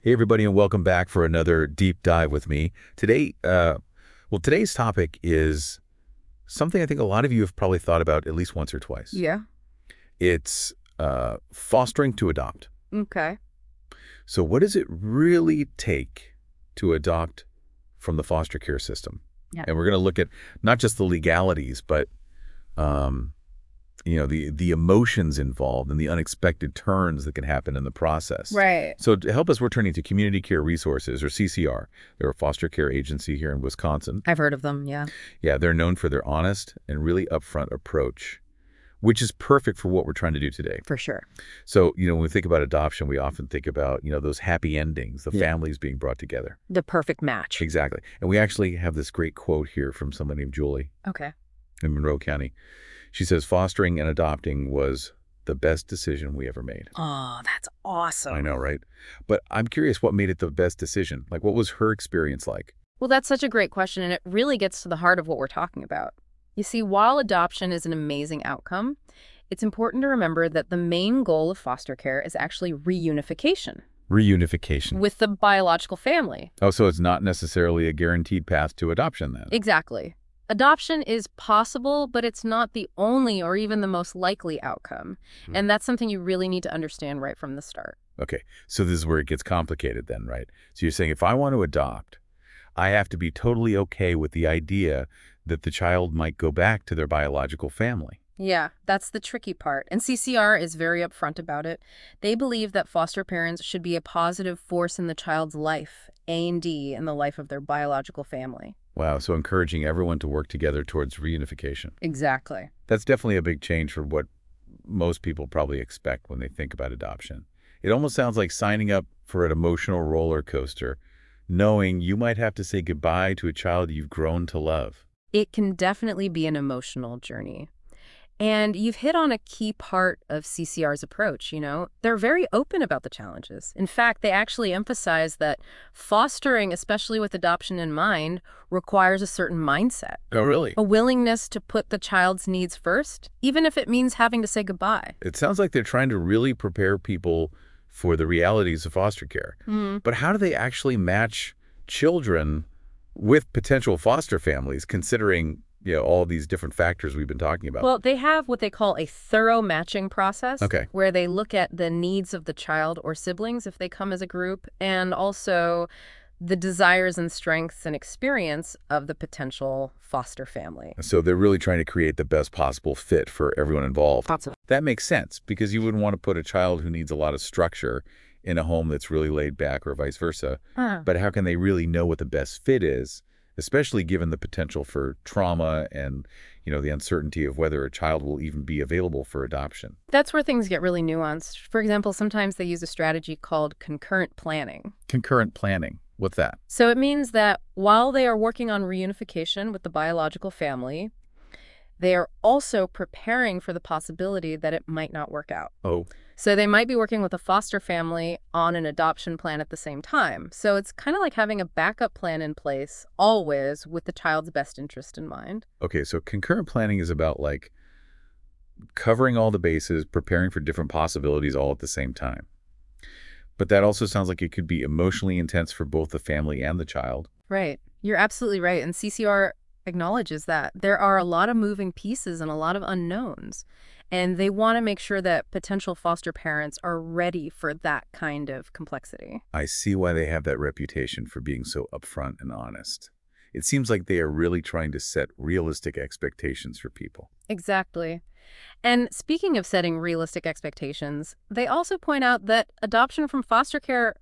Hey, everybody, and welcome back for another deep dive with me. Today's topic is something I think a lot of you have probably thought about at least once or twice. Yeah. It's fostering to adopt. Okay. So what does it really take to adopt from the foster care system? Yeah. And we're going to look at not just the legalities, but um, the emotions involved and the unexpected turns that can happen in the process. Right. So to help us, we're turning to Community Care Resources, or CCR. They're a foster care agency here in Wisconsin. I've heard of them, yeah. Yeah, they're known for their honest and really upfront approach, which is perfect for what we're trying to do today. For sure. So, when we think about adoption, we often think about, those happy endings, the Yeah. families being brought together. The perfect match. Exactly. And we actually have this great quote here from someone named Julie Okay. in Monroe County. She says, fostering and adopting was the best decision we ever made. Oh, that's awesome. I know, right? But I'm curious what made it the best decision. Like, what was her experience like? Well, that's such a great question, and it really gets to the heart of what we're talking about. You see, while adoption is an amazing outcome, it's important to remember that the main goal of foster care is actually reunification Reunification. with the biological family. Oh, so it's not necessarily a guaranteed path to adoption then? Exactly. Adoption is possible, but it's not the only or even the most likely outcome. And that's something you really need to understand right from the start. Okay, so this is where it gets complicated then, right? So you're saying if I want to adopt, I have to be totally okay with the idea that the child might go back to their biological family. Yeah, that's the tricky part. And CCR is very upfront about it. They believe that foster parents should be a positive force in the child's life, A&D, in the life of their biological family. Wow, so encouraging everyone to work together towards reunification. Exactly. That's definitely a big change from what most people probably expect when they think about adoption. It almost sounds like signing up for an emotional roller coaster, knowing you might have to say goodbye to a child you've grown to love. It can definitely be an emotional journey. And you've hit on a key part of CCR's approach, They're very open about the challenges. In fact, they actually emphasize that fostering, especially with adoption in mind, requires a certain mindset. Oh, really? A willingness to put the child's needs first, even if it means having to say goodbye. It sounds like they're trying to really prepare people for the realities of foster care. But how do they actually match children with potential foster families, considering all these different factors we've been talking about? Well, they have what they call a thorough matching process, Okay. where they look at the needs of the child or siblings if they come as a group, and also the desires and strengths and experience of the potential foster family. So they're really trying to create the best possible fit for everyone involved. Thoughts of That makes sense, because you wouldn't want to put a child who needs a lot of structure in a home that's really laid back, or vice versa. But how can they really know what the best fit is, especially given the potential for trauma and, the uncertainty of whether a child will even be available for adoption? That's where things get really nuanced. For example, sometimes they use a strategy called concurrent planning. Concurrent planning. What's that? So it means that while they are working on reunification with the biological family, they are also preparing for the possibility that it might not work out. Oh, So they might be working with a foster family on an adoption plan at the same time. So it's kind of like having a backup plan in place, always with the child's best interest in mind. okay. So concurrent planning is about like covering all the bases, preparing for different possibilities all at the same time. But that also sounds like it could be emotionally intense for both the family and the child. Right. You're absolutely right. And CCR acknowledges that there are a lot of moving pieces and a lot of unknowns. And they want to make sure that potential foster parents are ready for that kind of complexity. I see why they have that reputation for being so upfront and honest. It seems like they are really trying to set realistic expectations for people. Exactly. And speaking of setting realistic expectations, they also point out that adoption from foster care,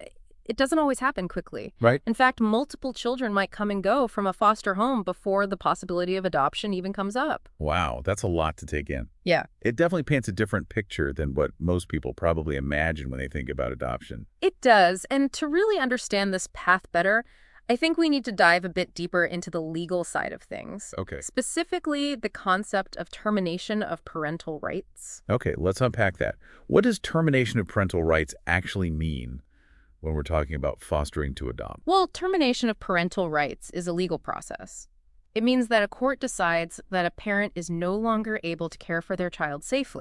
it doesn't always happen quickly. Right? In fact, multiple children might come and go from a foster home before the possibility of adoption even comes up. Wow, that's a lot to take in. Yeah. It definitely paints a different picture than what most people probably imagine when they think about adoption. It does. And to really understand this path better, I think we need to dive a bit deeper into the legal side of things. Okay. Specifically, the concept of termination of parental rights. Okay, let's unpack that. What does termination of parental rights actually mean when we're talking about fostering to adopt? Well, termination of parental rights is a legal process. It means that a court decides that a parent is no longer able to care for their child safely.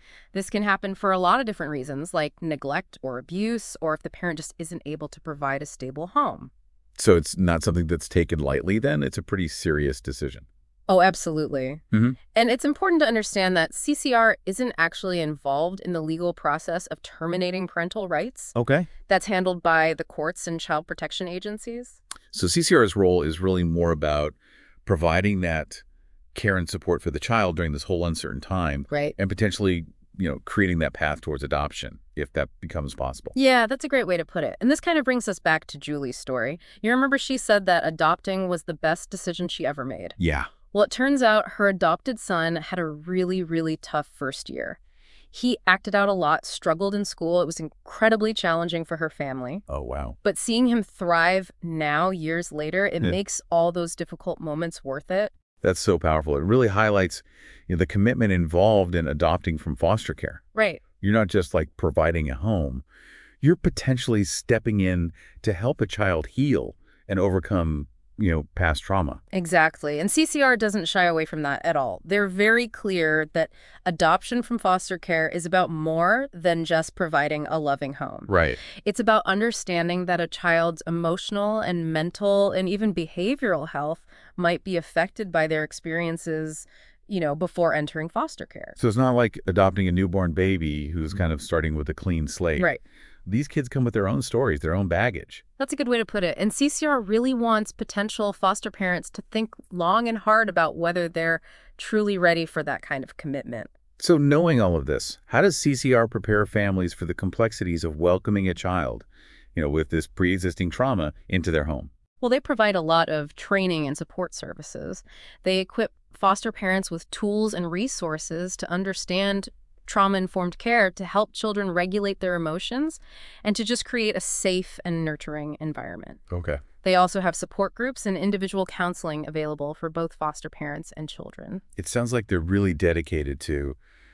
This can happen for a lot of different reasons, like neglect or abuse, or if the parent just isn't able to provide a stable home. So it's not something that's taken lightly then? It's a pretty serious decision. Oh, absolutely. Hmm. And it's important to understand that CCR isn't actually involved in the legal process of terminating parental rights. Okay. That's handled by the courts and child protection agencies. So CCR's role is really more about providing that care and support for the child during this whole uncertain time Right. and potentially, creating that path towards adoption if that becomes possible. Yeah, that's a great way to put it. And this kind of brings us back to Julie's story. You remember she said that adopting was the best decision she ever made. Yeah. Well, it turns out her adopted son had a really, really tough first year. He acted out a lot, struggled in school. It was incredibly challenging for her family. Oh, wow. But seeing him thrive now, years later, it Yeah. makes all those difficult moments worth it. That's so powerful. It really highlights the commitment involved in adopting from foster care. Right. You're not just like providing a home. You're potentially stepping in to help a child heal and overcome, past trauma. Exactly. And CCR doesn't shy away from that at all. They're very clear that adoption from foster care is about more than just providing a loving home. Right. It's about understanding that a child's emotional and mental and even behavioral health might be affected by their experiences, before entering foster care. So it's not like adopting a newborn baby who's kind of starting with a clean slate. Right. These kids come with their own stories, their own baggage. That's a good way to put it. And CCR really wants potential foster parents to think long and hard about whether they're truly ready for that kind of commitment. So knowing all of this, how does CCR prepare families for the complexities of welcoming a child, with this pre-existing trauma into their home? Well, they provide a lot of training and support services. They equip foster parents with tools and resources to understand trauma-informed care, to help children regulate their emotions, and to just create a safe and nurturing environment. Okay. They also have support groups and individual counseling available for both foster parents and children. It sounds like they're really dedicated to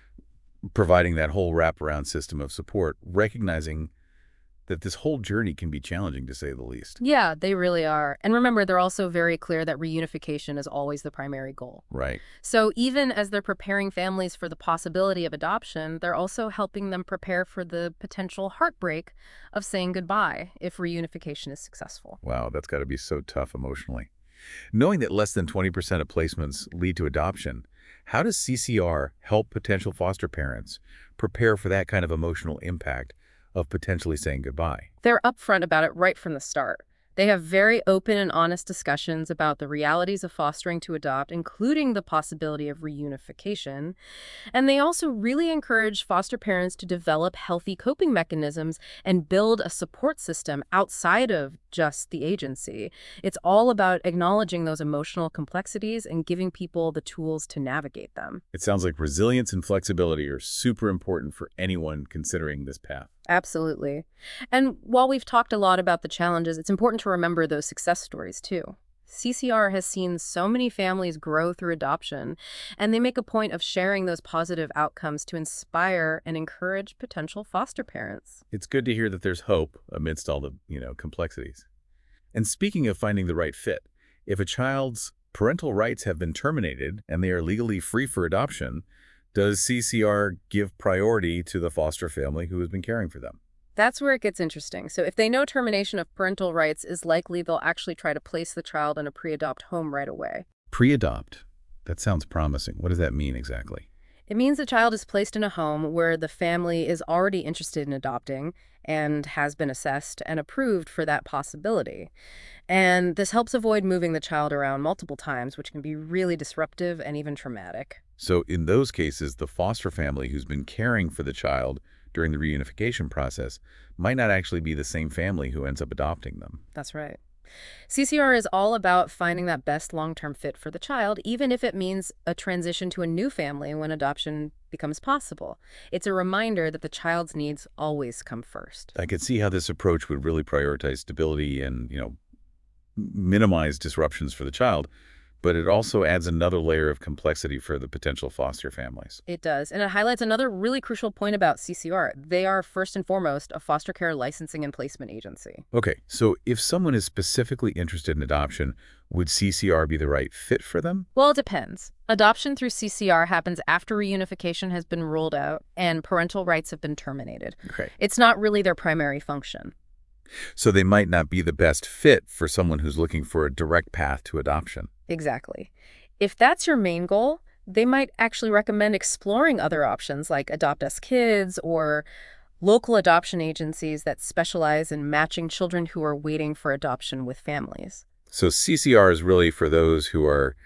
providing that whole wraparound system of support, recognizing that this whole journey can be challenging, to say the least. Yeah, they really are. And remember, they're also very clear that reunification is always the primary goal. Right. So even as they're preparing families for the possibility of adoption, they're also helping them prepare for the potential heartbreak of saying goodbye if reunification is successful. Wow, that's got to be so tough emotionally. Knowing that less than 20% of placements lead to adoption, how does CCR help potential foster parents prepare for that kind of emotional impact of potentially saying goodbye? They're upfront about it right from the start. They have very open and honest discussions about the realities of fostering to adopt, including the possibility of reunification. And they also really encourage foster parents to develop healthy coping mechanisms and build a support system outside of just the agency. It's all about acknowledging those emotional complexities and giving people the tools to navigate them. It sounds like resilience and flexibility are super important for anyone considering this path. Absolutely. And while we've talked a lot about the challenges, it's important to remember those success stories too. CCR has seen so many families grow through adoption, and they make a point of sharing those positive outcomes to inspire and encourage potential foster parents. It's good to hear that there's hope amidst all the, complexities. And speaking of finding the right fit, if a child's parental rights have been terminated and they are legally free for adoption, does CCR give priority to the foster family who has been caring for them? That's where it gets interesting. So if they know termination of parental rights is likely, they'll actually try to place the child in a pre-adopt home right away. Pre-adopt? That sounds promising. What does that mean exactly? It means the child is placed in a home where the family is already interested in adopting and has been assessed and approved for that possibility. And this helps avoid moving the child around multiple times, which can be really disruptive and even traumatic. So in those cases, the foster family who's been caring for the child during the reunification process might not actually be the same family who ends up adopting them. That's right. CCR is all about finding that best long-term fit for the child, even if it means a transition to a new family when adoption becomes possible. It's a reminder that the child's needs always come first. I could see how this approach would really prioritize stability and, minimize disruptions for the child, but it also adds another layer of complexity for the potential foster families. It does. And it highlights another really crucial point about CCR. They are first and foremost a foster care licensing and placement agency. Okay, so if someone is specifically interested in adoption, Would CCR be the right fit for them? Well, it depends. Adoption through CCR happens after reunification has been ruled out and parental rights have been terminated. Okay. It's not really their primary function. So they might not be the best fit for someone who's looking for a direct path to adoption. Exactly. If that's your main goal, they might actually recommend exploring other options like Adopt Us Kids or local adoption agencies that specialize in matching children who are waiting for adoption with families. So CCR is really for those who are,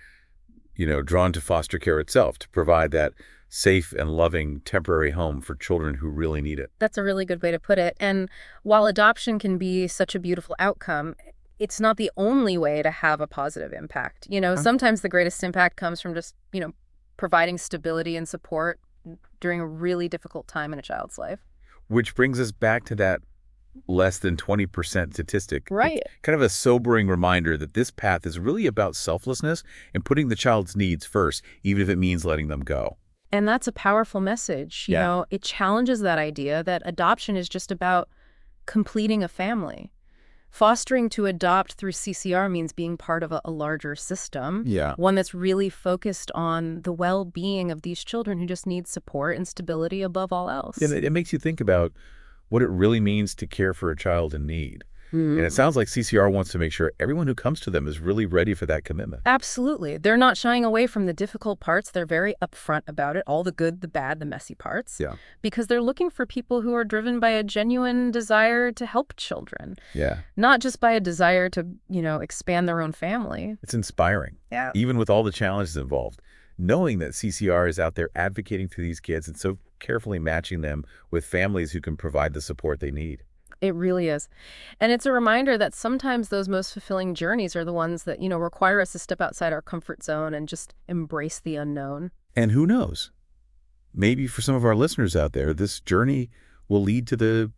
drawn to foster care itself, to provide that safe and loving temporary home for children who really need it. That's a really good way to put it. And while adoption can be such a beautiful outcome, it's not the only way to have a positive impact. Sometimes the greatest impact comes from just, providing stability and support during a really difficult time in a child's life. Which brings us back to that less than 20% statistic. Right. Kind of a sobering reminder that this path is really about selflessness and putting the child's needs first, even if it means letting them go. And that's a powerful message. It challenges that idea that adoption is just about completing a family. Fostering to adopt through CCR means being part of a larger system, one that's really focused on the well-being of these children who just need support and stability above all else. And it makes you think about what it really means to care for a child in need. And it sounds like CCR wants to make sure everyone who comes to them is really ready for that commitment. Absolutely. They're not shying away from the difficult parts. They're very upfront about it, all the good, the bad, the messy parts. Yeah. Because they're looking for people who are driven by a genuine desire to help children. Yeah. Not just by a desire to, expand their own family. It's inspiring. Yeah. Even with all the challenges involved. Knowing that CCR is out there advocating for these kids and so carefully matching them with families who can provide the support they need. It really is. And it's a reminder that sometimes those most fulfilling journeys are the ones that, require us to step outside our comfort zone and just embrace the unknown. And who knows? Maybe for some of our listeners out there, this journey will lead to the,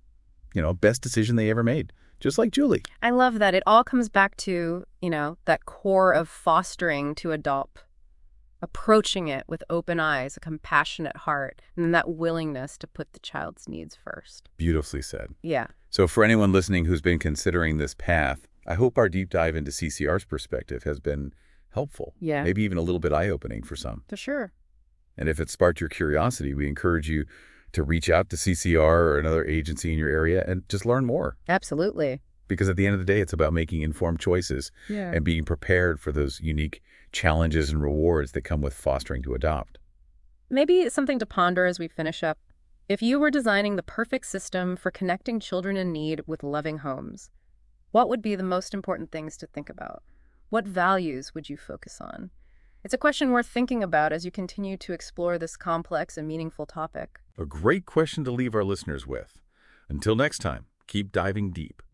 best decision they ever made. Just like Julie. I love that. It all comes back to, that core of fostering to adopt. Approaching it with open eyes, a compassionate heart, and that willingness to put the child's needs first. Beautifully said. Yeah. So for anyone listening who's been considering this path, I hope our deep dive into CCR's perspective has been helpful. Yeah. Maybe even a little bit eye-opening for some. For sure. And if it sparked your curiosity, we encourage you to reach out to CCR or another agency in your area and just learn more. Absolutely. Because at the end of the day, it's about making informed choices and being prepared for those unique challenges and rewards that come with fostering to adopt. Maybe it's something to ponder as we finish up. If you were designing the perfect system for connecting children in need with loving homes, what would be the most important things to think about? What values would you focus on? It's a question worth thinking about as you continue to explore this complex and meaningful topic. A great question to leave our listeners with. Until next time, keep diving deep.